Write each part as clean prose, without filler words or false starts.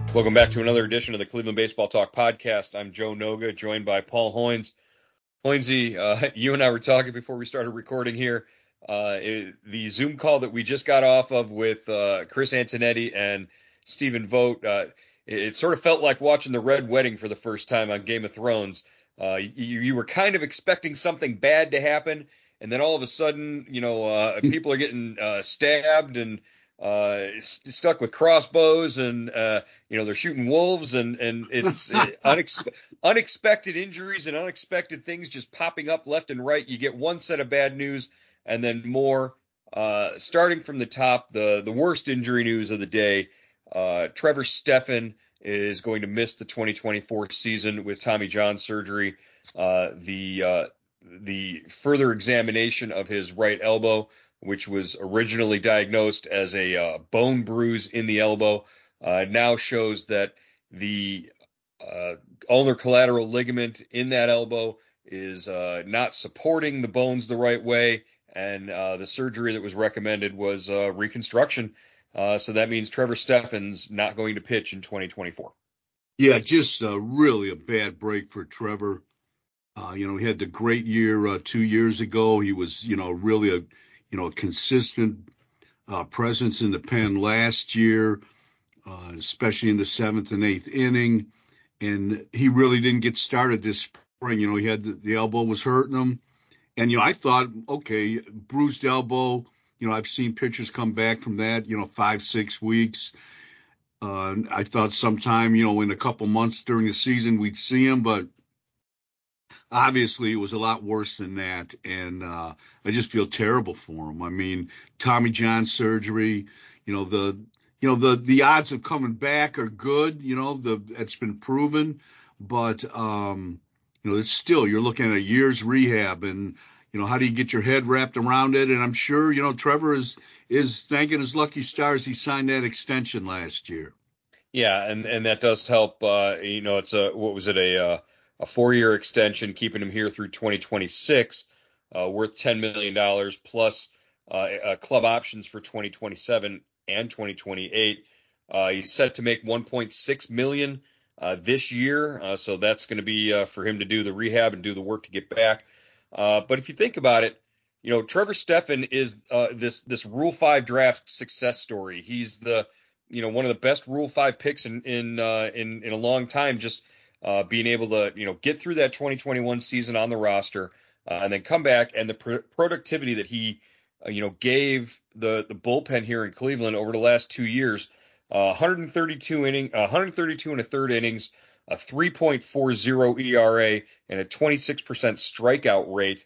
Welcome back to another edition of the Cleveland Baseball Talk podcast. I'm Joe Noga, joined by Paul Hoynes. Hoynesy, you and I were talking before we started recording here. The Zoom call that we just got off of with Chris Antonetti and Stephen Vogt, it sort of felt like watching the Red Wedding for the first time on Game of Thrones. You were kind of expecting something bad to happen, and then all of a sudden, people are getting stabbed and stuck with crossbows, and they're shooting wolves, and it's unexpected injuries and unexpected things just popping up left and right. You get one set of bad news and then more. Starting from the top, the worst injury news of the day: Trevor Stephan is going to miss the 2024 season with Tommy John surgery. The further examination of his right elbow, which was originally diagnosed as a bone bruise in the elbow, now shows that the ulnar collateral ligament in that elbow is not supporting the bones the right way, and the surgery that was recommended was reconstruction. So that means Trevor Stephan's not going to pitch in 2024. Yeah, just really a bad break for Trevor. He had the great year 2 years ago. He was, really a consistent presence in the pen last year, especially in the seventh and eighth inning. And he really didn't get started this spring. He had the elbow was hurting him. And, I thought, okay, bruised elbow. I've seen pitchers come back from that, 5-6 weeks. I thought sometime, in a couple months during the season we'd see him, but obviously it was a lot worse than that. And I just feel terrible for him. I mean, Tommy John surgery, the odds of coming back are good. It's been proven, but it's still, you're looking at a year's rehab, and how do you get your head wrapped around it? And I'm sure, Trevor is thanking his lucky stars he signed that extension last year. Yeah, and that does help. It's a 4-year extension, keeping him here through 2026, worth $10 million, plus club options for 2027 and 2028. He's set to make $1.6 million this year, so that's going to be for him to do the rehab and do the work to get back. But if you think about it, Trevor Stephan is this Rule 5 draft success story. He's one of the best Rule 5 picks in a long time. Just being able to get through that 2021 season on the roster, and then come back, and the productivity that he gave the bullpen here in Cleveland over the last 2 years. 132 and a third innings, a 3.40 ERA, and a 26% strikeout rate.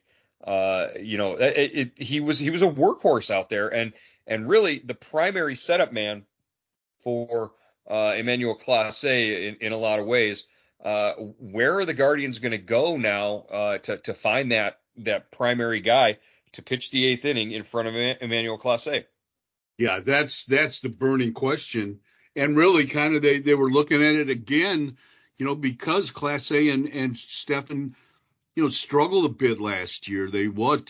He was a workhorse out there, and really the primary setup man for Emmanuel Clase in a lot of ways. Where are the Guardians going to go now to find that primary guy to pitch the eighth inning in front of Emmanuel Clase? Yeah, that's the burning question. And really kind of they were looking at it again, because Clase and Stephan, struggled a bit last year. They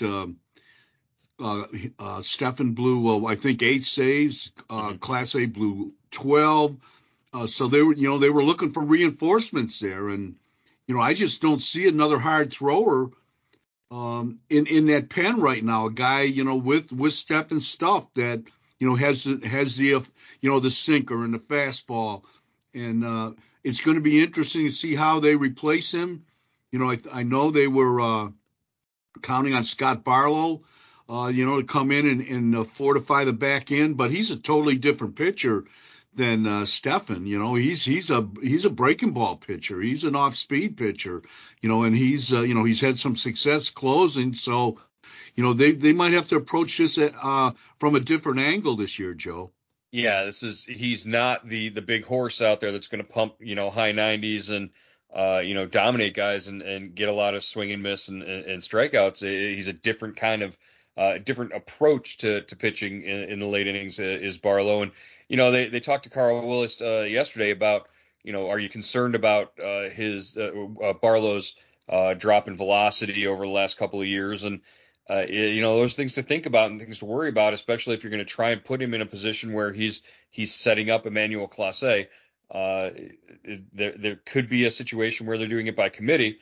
Stephan blew, I think 8 saves, Clase blew 12. So they were looking for reinforcements there. And, I just don't see another hard thrower in that pen right now, a guy, with Stephan's stuff that, has the sinker and the fastball. And it's going to be interesting to see how they replace him. I know they were counting on Scott Barlow, to come in and fortify the back end, but he's a totally different pitcher than Stephan. He's a breaking ball pitcher. He's an off-speed pitcher, and he's had some success closing. So, they might have to approach this from a different angle this year, Joe. Yeah, he's not the big horse out there that's going to pump, high 90s and, dominate guys and get a lot of swing and miss and strikeouts. He's a different kind of different approach to pitching in the late innings is Barlow. And, they talked to Carl Willis yesterday about, are you concerned about his Barlow's drop in velocity over the last couple of years? And, there's things to think about and things to worry about, especially if you're going to try and put him in a position where he's setting up Emmanuel Clase. There could be a situation where they're doing it by committee,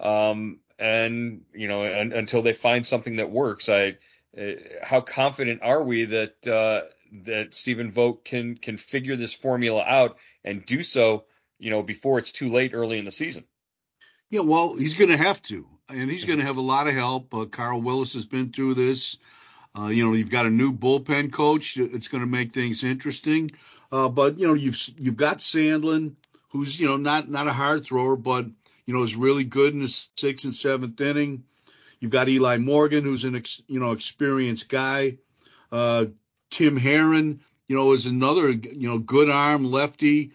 and until they find something that works. How confident are we that Stephen Vogt can figure this formula out and do so, before it's too late early in the season? Yeah, well, he's going to have to, and he's going to have a lot of help. Carl Willis has been through this. You've got a new bullpen coach. It's going to make things interesting. But you've got Sandlin, who's not a hard thrower, but is really good in the 6th and 7th inning. You've got Eli Morgan, who's an experienced guy. Tim Herron, is another good arm lefty.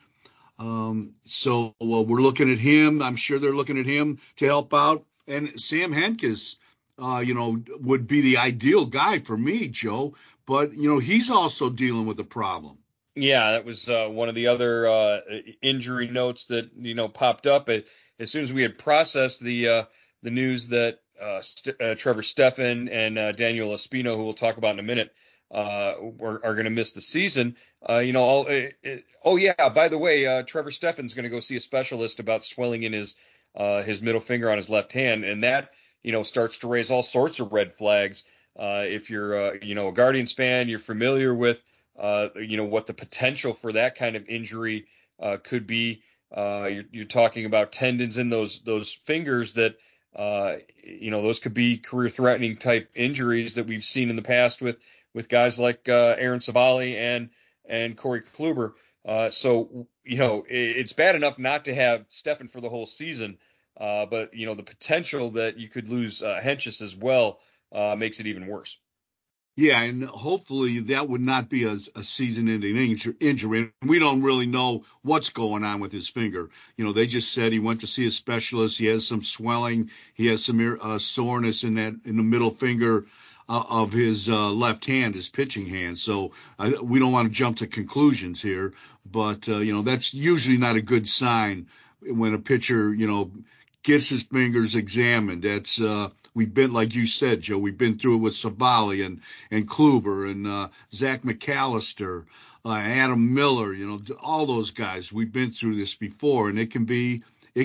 So we're looking at him. I'm sure they're looking at him to help out. And Sam Hentges, would be the ideal guy for me, Joe. But, he's also dealing with a problem. Yeah, that was one of the other injury notes that, popped up as soon as we had processed the news that Trevor Stephan and Daniel Espino, who we'll talk about in a minute, are going to miss the season. By the way, Trevor Stephan's going to go see a specialist about swelling in his middle finger on his left hand, and that starts to raise all sorts of red flags. If you're a Guardians fan, you're familiar with what the potential for that kind of injury could be. You're talking about tendons in those fingers that those could be career-threatening type injuries that we've seen in the past with guys like Aaron Savali and Corey Kluber. So it's bad enough not to have Stephan for the whole season, but the potential that you could lose Hentges as well makes it even worse. Yeah, and hopefully that would not be a season-ending injury. We don't really know what's going on with his finger. They just said he went to see a specialist. He has some swelling. He has some soreness in the middle finger of his left hand, his pitching hand. So we don't want to jump to conclusions here, but that's usually not a good sign when a pitcher gets his fingers examined. That's we've been, like you said, Joe, we've been through it with Savali and Kluber and Zach McAllister, Adam Miller, all those guys. We've been through this before, and it can be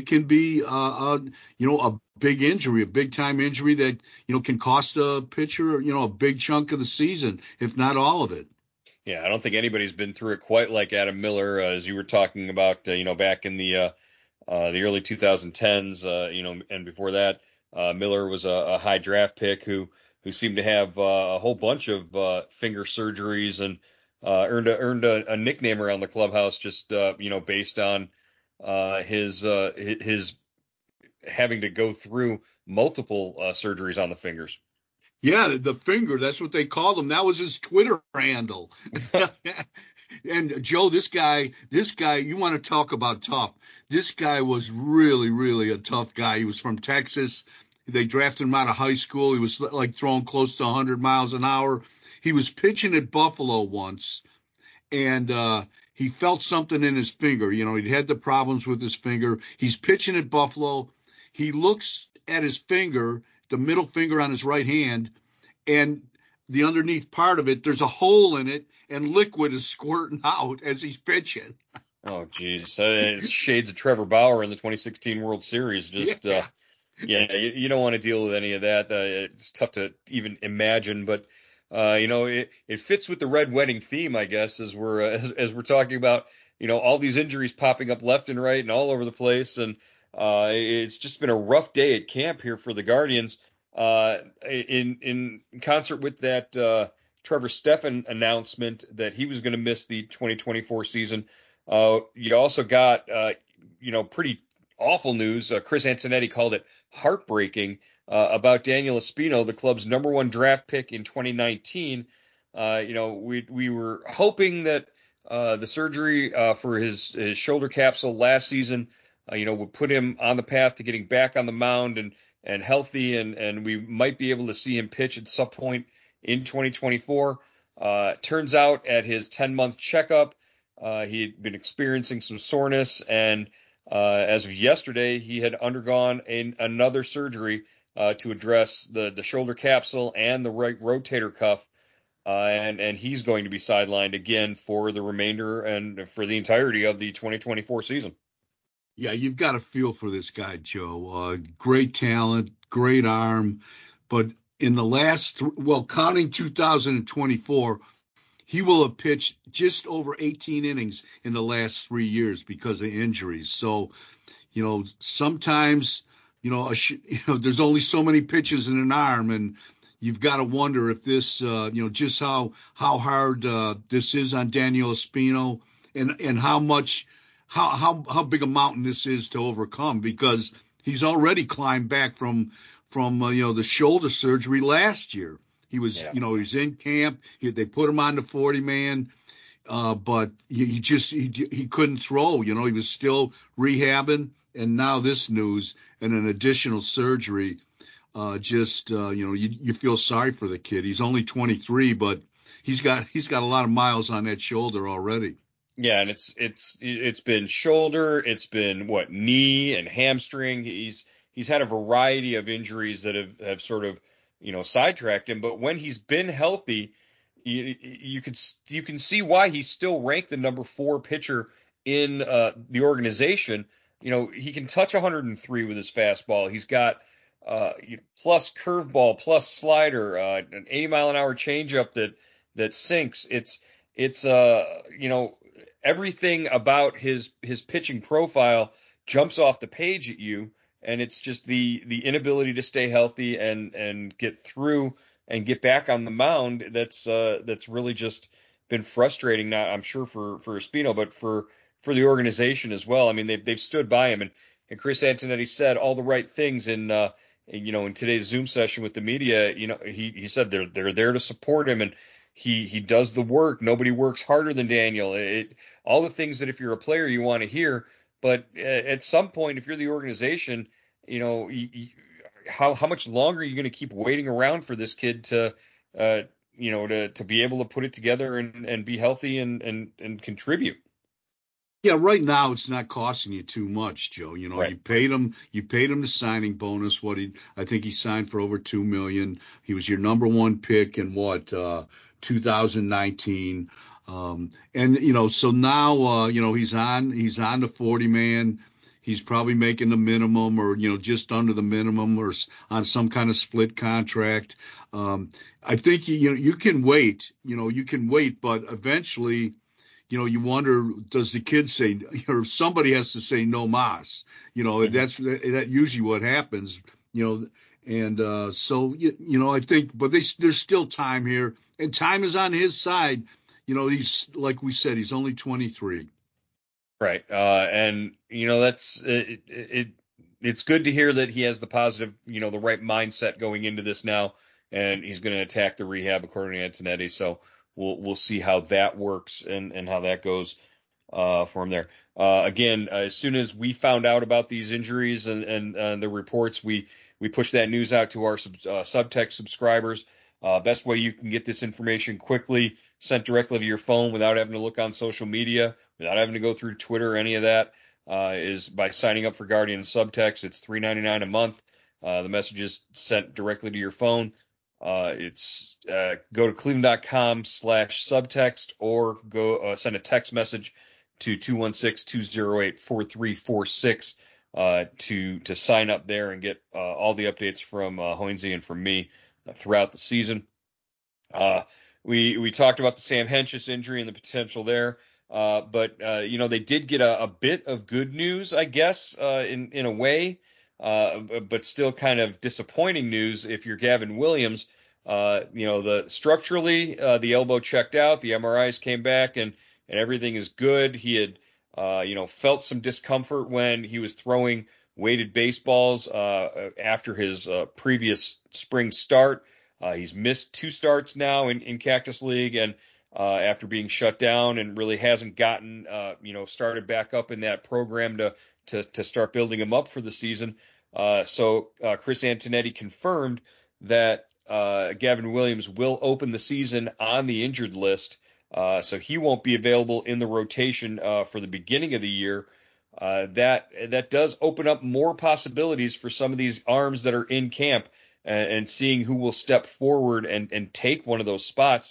a big injury, a big time injury that can cost a pitcher a big chunk of the season, if not all of it. Yeah, I don't think anybody's been through it quite like Adam Miller, as you were talking about, back in the early 2010s, and before that, Miller was a high draft pick who seemed to have a whole bunch of finger surgeries and earned a nickname around the clubhouse just based on his having to go through multiple surgeries on the fingers. Yeah, the finger, that's what they called him. That was his Twitter handle. And Joe, this guy, you want to talk about tough. This guy was really, really a tough guy. He was from Texas. They drafted him out of high school. He was like throwing close to 100 miles an hour. He was pitching at Buffalo once, and he felt something in his finger. He'd had the problems with his finger. He's pitching at Buffalo. He looks at his finger, the middle finger on his right hand, and the underneath part of it, there's a hole in it, and liquid is squirting out as he's pitching. Oh, geez. Shades of Trevor Bauer in the 2016 World Series. You don't want to deal with any of that. It's tough to even imagine, but it fits with the Red Wedding theme, I guess, as we're talking about, all these injuries popping up left and right and all over the place. And it's just been a rough day at camp here for the Guardians. In concert with that Trevor Stephan announcement that he was going to miss the 2024 season, you also got pretty awful news. Chris Antonetti called it heartbreaking about Daniel Espino, the club's #1 draft pick in 2019. We were hoping that the surgery for his shoulder capsule last season, would put him on the path to getting back on the mound and healthy, and we might be able to see him pitch at some point in 2024. Turns out at his 10-month checkup, he had been experiencing some soreness, and as of yesterday, he had undergone another surgery to address the shoulder capsule and the right rotator cuff. and he's going to be sidelined again for the remainder and for the entirety of the 2024 season. Yeah, you've got a feel for this guy, Joe. Great talent, great arm, but in the last, counting 2024, he will have pitched just over 18 innings in the last 3 years because of injuries. So, sometimes, there's only so many pitches in an arm, and you've got to wonder if this, just how hard this is on Daniel Espino, and how big a mountain this is to overcome, because he's already climbed back from the shoulder surgery last year. He was, he was in camp. They put him on the 40-man, but he couldn't throw. He was still rehabbing, and now this news and an additional surgery. You feel sorry for the kid. He's only 23, but he's got a lot of miles on that shoulder already. Yeah, and it's been shoulder, it's been knee and hamstring. He's had a variety of injuries that have sort of sidetracked him. But when he's been healthy, you can see why he's still ranked the number 4 pitcher in the organization. He can touch 103 with his fastball. He's got plus curveball, plus slider, an 80-mile-an-hour changeup that sinks. It's everything about his pitching profile jumps off the page at you, and it's just the inability to stay healthy and get through and get back on the mound that's really just been frustrating. Not, I'm sure, for Espino, but for the organization as well. I mean, they've stood by him, and Chris Antonetti said all the right things in today's Zoom session with the media. He said they're there to support him, and he does the work. Nobody works harder than Daniel. All the things that if you're a player you want to hear, but at some point, if you're the organization, how much longer are you going to keep waiting around for this kid to be able to put it together and be healthy and contribute? Yeah, right now it's not costing you too much, Joe. Right. You paid him the signing bonus. I think he signed for over $2 million. He was your number 1 pick in 2019. So now he's on the 40-man. He's probably making the minimum, or just under the minimum, or on some kind of split contract. I think you can wait. But eventually, you wonder, does the kid say, or somebody has to say no mas? That's usually what happens. I think, but there's still time here, and time is on his side. He's, like we said, he's only 23. Right. And that's it's good to hear that he has the positive, the right mindset going into this now, and he's going to attack the rehab according to Antonetti. So we'll see how that works and how that goes for him there. Again, as soon as we found out about these injuries and the reports, we pushed that news out to our Subtext subscribers. Best way you can get this information quickly sent directly to your phone without having to look on social media, without having to go through Twitter or any of that, is by signing up for Guardian Subtext. It's $3.99 a month. The message is sent directly to your phone. It's go to cleveland.com/subtext, or go send a text message to 216-208-4346 to sign up there and get all the updates from Hoynesy and from me throughout the season. We talked about the Sam Hentges injury and the potential there, but they did get a bit of good news, I guess, in a way, but still kind of disappointing news if you're Gavin Williams. Structurally, the elbow checked out, the MRIs came back, and everything is good. He had felt some discomfort when he was throwing weighted baseballs after his previous spring start. He's missed 2 starts now in Cactus League, and after being shut down, and really hasn't gotten started back up in that program to start building him up for the season. So Chris Antonetti confirmed that Gavin Williams will open the season on the injured list, so he won't be available in the rotation for the beginning of the year. That does open up more possibilities for some of these arms that are in camp, and seeing who will step forward and take one of those spots.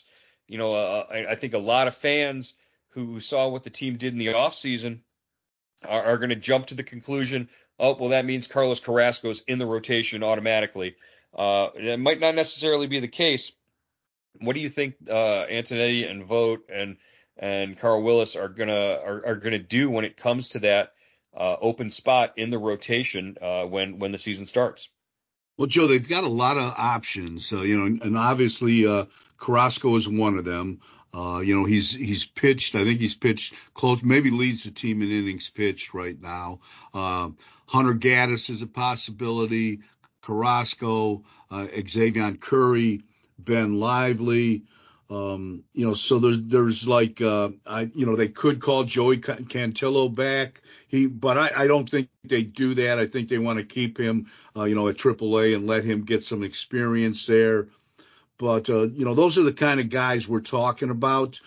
I think a lot of fans who saw what the team did in the offseason are going to jump to the conclusion, oh, well, that means Carlos Carrasco's in the rotation automatically. That might not necessarily be the case. What do you think Antonetti and Vogt and Carl Willis are gonna do when it comes to that open spot in the rotation when the season starts? Well, Joe, they've got a lot of options, and obviously Carrasco is one of them. He's pitched. I think he's pitched close, maybe leads the team in innings pitched right now. Hunter Gaddis is a possibility. Carrasco, Xzavion Curry, Ben Lively. So there's like they could call Joey Cantillo back. But I don't think they do that. I think they want to keep him, at AAA and let him get some experience there. But those are the kind of guys we're talking about.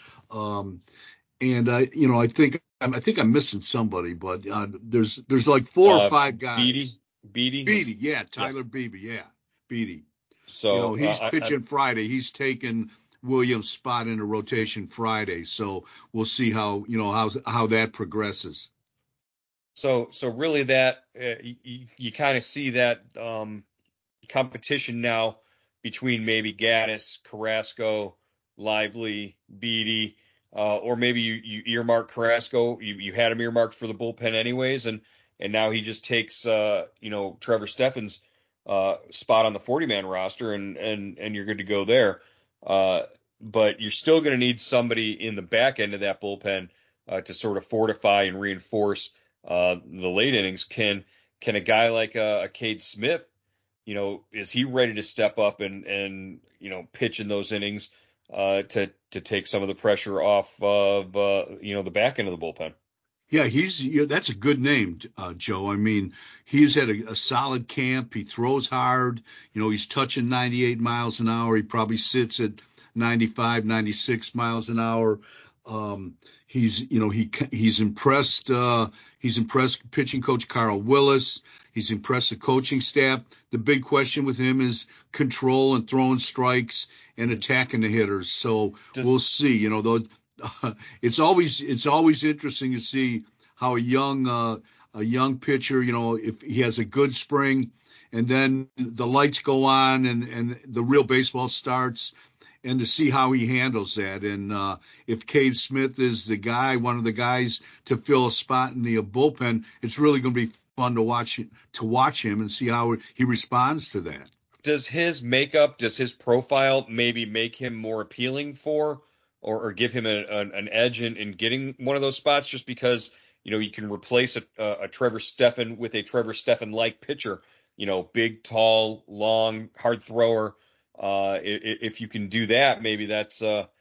I think I'm missing somebody, but there's like four or five guys. Beede, yeah, Tyler Beede, yeah, Beede. So he's pitching Friday. He's taking Williams' spot in the rotation Friday. So we'll see how that progresses. So really that you kind of see that competition now between maybe Gaddis, Carrasco, Lively, Beede, or maybe you earmark Carrasco. You had him earmarked for the bullpen anyways, and now he just takes Trevor Steffen's spot on the 40-man roster, and you're good to go there. But you're still going to need somebody in the back end of that bullpen to sort of fortify and reinforce the late innings. Can a guy like a Cade Smith, is he ready to step up and pitch in those innings to take some of the pressure off of the back end of the bullpen? Yeah, that's a good name, Joe. I mean, he's had a solid camp. He throws hard. He's touching 98 miles an hour. He probably sits at 95, 96 miles an hour. He's impressed. He's impressed pitching coach Carl Willis. He's impressed the coaching staff. The big question with him is control and throwing strikes and attacking the hitters. So we'll see. It's always interesting to see how a young pitcher, if he has a good spring and then the lights go on and the real baseball starts, and to see how he handles that. And if Cade Smith is one of the guys to fill a spot in the bullpen, it's really going to be fun to watch him and see how he responds to that. Does his makeup, does his profile maybe make him more appealing for or give him an edge in getting one of those spots, just because you can replace a Trevor Steffen with a Trevor Steffen-like pitcher, big, tall, long, hard thrower. If you can do that, maybe that's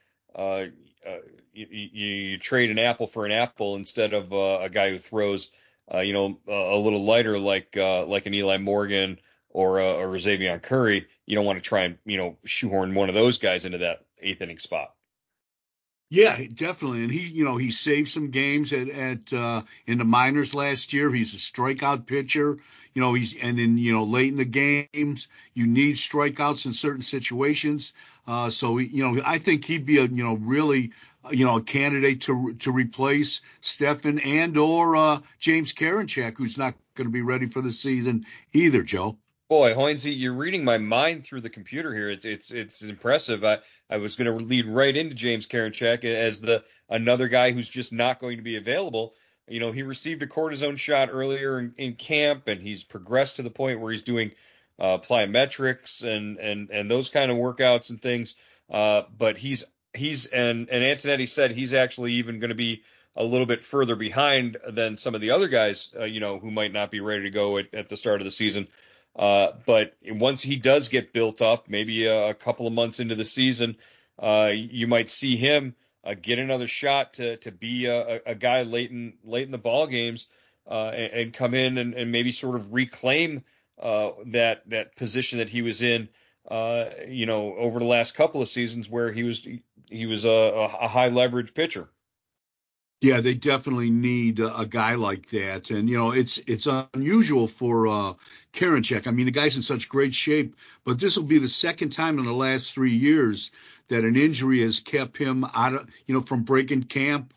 you trade an apple for an apple instead of a guy who throws a little lighter like an Eli Morgan or Xzavion Curry. You don't want to try and shoehorn one of those guys into that eighth inning spot. Yeah, definitely. And he saved some games at in the minors last year. He's a strikeout pitcher. Late in the games, you need strikeouts in certain situations. So I think he'd be really a candidate to replace Steffen and or James Karinchak, who's not going to be ready for the season either, Joe. Boy, Hoynesy, you're reading my mind through the computer here. It's impressive. I was going to lead right into James Karinchak as another guy who's just not going to be available. He received a cortisone shot earlier in camp, and he's progressed to the point where he's doing plyometrics and those kind of workouts and things. But he's and Antonetti said he's actually even going to be a little bit further behind than some of the other guys, who might not be ready to go at the start of the season. But once he does get built up, maybe a couple of months into the season, you might see him get another shot to be a guy late in the ball games, and come in and maybe sort of reclaim that position that he was in, over the last couple of seasons where he was a high leverage pitcher. Yeah, they definitely need a guy like that. And, it's unusual for Karinchak. I mean, the guy's in such great shape, but this will be the second time in the last 3 years that an injury has kept him out of, from breaking camp,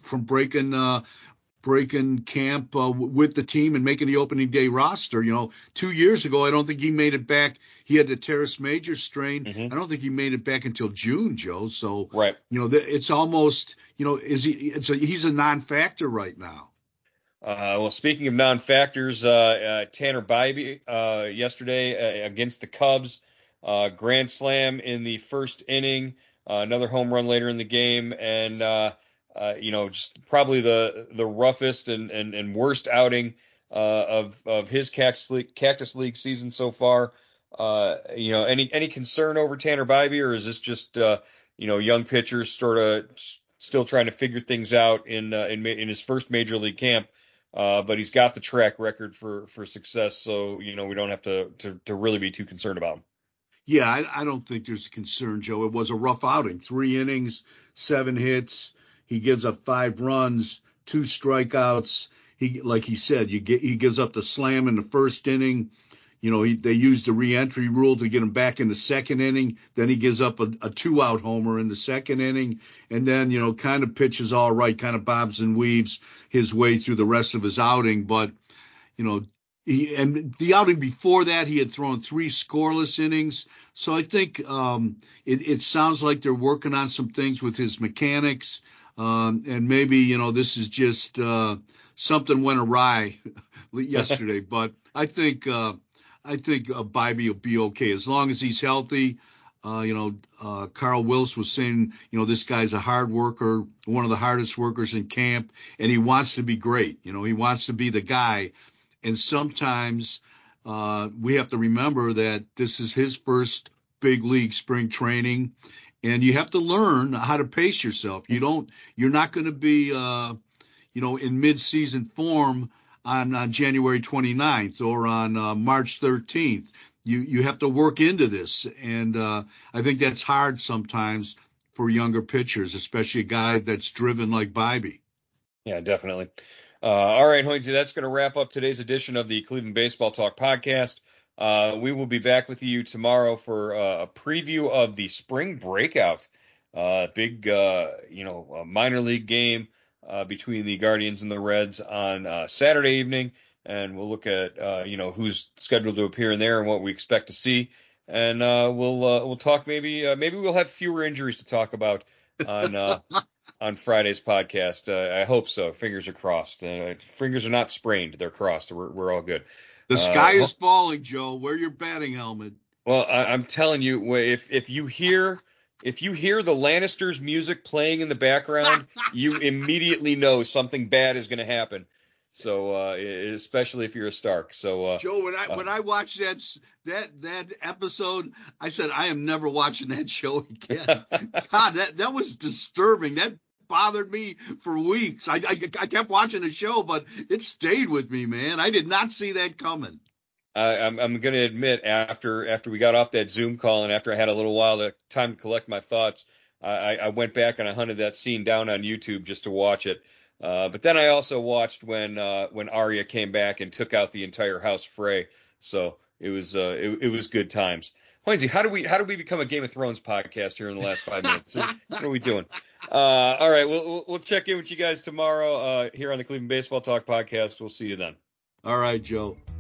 with the team and making the opening day roster. 2 years ago, I don't think he made it back. He had the teres major strain. Mm-hmm. I don't think he made it back until June, Joe. So, right. It's almost, he's a non-factor right now. Well, speaking of non-factors, Tanner Bibee yesterday against the Cubs, grand slam in the first inning, another home run later in the game, and just probably the roughest and worst outing of his Cactus League season so far. Any concern over Tanner Bibee, or is this just young pitchers sort of still trying to figure things out in his first major league camp? But he's got the track record for success, so we don't have to really be too concerned about him. Yeah, I don't think there's concern, Joe. It was a rough outing. 3 innings, 7 hits. He gives up 5 runs, 2 strikeouts. He gives up the slam in the first inning. They used the re-entry rule to get him back in the second inning. Then he gives up a 2-out homer in the second inning, and then kind of pitches all right, kind of bobs and weaves his way through the rest of his outing. But and the outing before that, he had thrown 3 scoreless innings. So I think it sounds like they're working on some things with his mechanics, and maybe this is just something went awry yesterday. But I think Bibee will be okay as long as he's healthy. Carl Wills was saying, this guy's a hard worker, one of the hardest workers in camp, and he wants to be great. He wants to be the guy. And sometimes we have to remember that this is his first big league spring training, and you have to learn how to pace yourself. You're not going to be, in mid-season form on January 29th or on March 13th. You have to work into this, and I think that's hard sometimes for younger pitchers, especially a guy that's driven like Bibee. Yeah, definitely. All right, Hoynesy, that's going to wrap up today's edition of the Cleveland Baseball Talk podcast. We will be back with you tomorrow for a preview of the spring breakout, big minor league game between the Guardians and the Reds on Saturday evening, and we'll look at who's scheduled to appear in there and what we expect to see, and we'll talk maybe we'll have fewer injuries to talk about on Friday's podcast. I hope so. Fingers are crossed. Fingers are not sprained; they're crossed. We're all good. The sky is falling, Joe. Wear your batting helmet. Well, I'm telling you, if you hear the Lannisters music playing in the background, you immediately know something bad is going to happen. So, especially if you're a Stark. So, Joe, when I watched that episode, I said I am never watching that show again. God, that was disturbing. That bothered me for weeks. I kept watching the show, but it stayed with me, man. I did not see that coming. I'm going to admit, after we got off that Zoom call and after I had a little while of time to collect my thoughts, I went back and I hunted that scene down on YouTube just to watch it. But then I also watched when Arya came back and took out the entire house fray. So it was good times. Hoynesy, how do we become a Game of Thrones podcast here in the last 5 minutes? What are we doing? All right, we'll check in with you guys tomorrow here on the Cleveland Baseball Talk podcast. We'll see you then. All right, Joe.